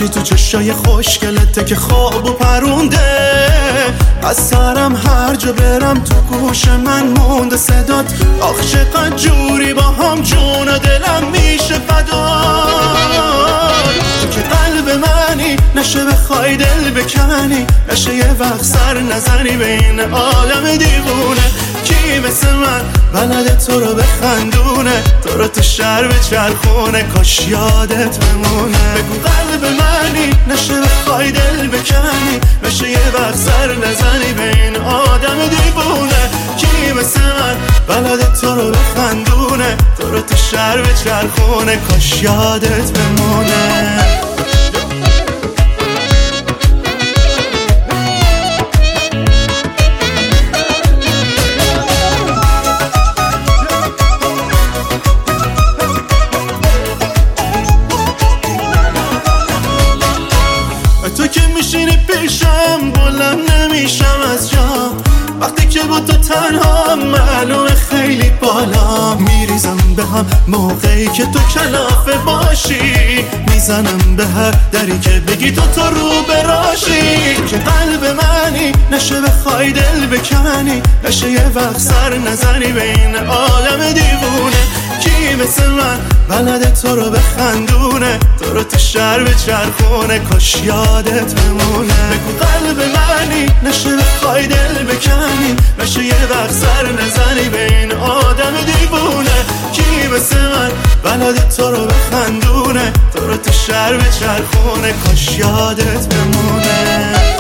هرچی تو چشای خوشگلته که خواب و پرونده، از سرم هر جا برم تو گوش من مونده صدات. آخ چقدر جوری با هم جون و دلم میشه فدات. تو که قلب منی نشه بخوای دل بکنی، نشه یه وقت سر نزنی بین عالم دیوونه. کی مثل من بلده تو رو بخندونه، تو رو تو شهر بچرخونه، کاش یادت بمونه. بگو قلب منی نشه بخوای دل بکنی، نشه یه وقت سر نزنی بین آدم دیوونه. کی مثل من بلده تو رو بخندونه، تو رو تو شهر بچرخونه، کاش یادت بمونه. تو که میشینی پیشم بلند نمیشم از جام، وقتی که با تو تنها معلومه خیلی بالا. میریزم به هم موقعی که تو کلافه باشی، میزنم به هر دری که بگی تو رو براشی. که قلب منی نشه بخوای دل بکنی، نشه یه وقت سر نزنی بین عالم دیوونه. کی مثل من بلده تو رو بخندونه، تو رو تو شهر بچرخونه، کاش یادت بمونه. بگو قلب منی نشه بخوای دل بکنی، نشه یه وقت سر نزنی بین آدم دیوونه. کی مثل من بلده تو رو بخندونه، تو رو تو شهر بچرخونه، کاش یادت بمونه.